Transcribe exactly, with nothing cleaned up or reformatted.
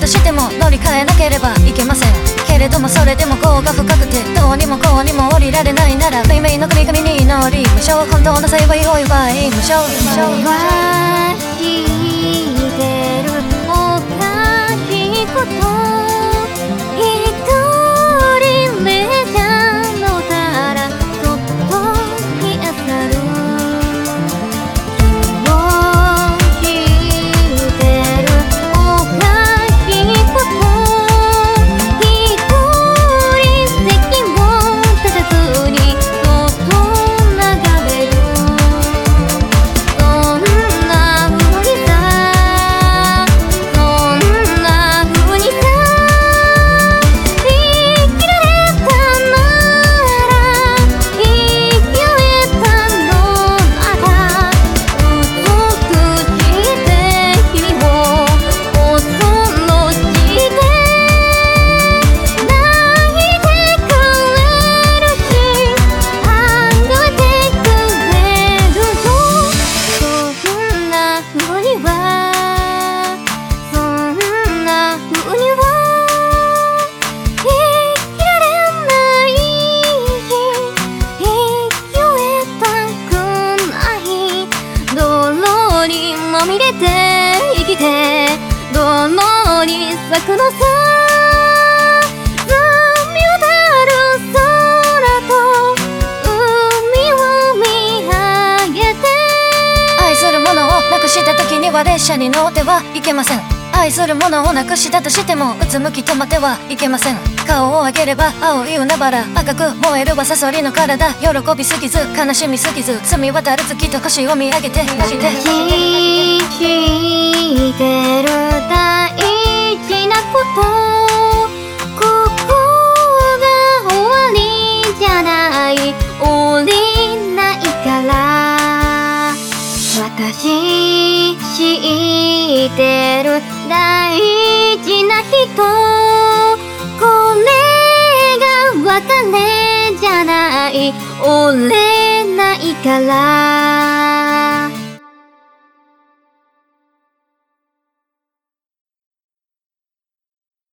しても乗り換えなければいけませんけれども、それでもこうが深くてどうにもこうにも降りられないなら、運命の神々に祈りましょう。本当の幸いを祝いましょう。 知ってるおかしいこと、一人列車乗ったらそっと消え去る。君を知ってるおかしいこと、一人席を立たずにそっと眺める。そんなふうにさ、そんなふうにさ、生きられたなら、生き終えたのなら、美しいて君を恐ろして泣いてくれるし、考えてくれるよ。そんなふうには、そんなふうには生きられないし、生き終えたくない。泥にまみれて生きて、泥に咲くのさ。澄み渡る空と海を見上げて、 愛するものをなくした時には列車に乗ってはいけません。愛するものをなくしたとしてもうつむき止まってはいけません。顔を上げれば青い海原、赤く燃えるはサソリの体、喜びすぎず悲しみすぎず、澄み渡る月と星を見上げて私知ってる大事なこと、ここが終わりじゃない、降りないから。私知ってる大事な人、これが別れじゃない、折れないから。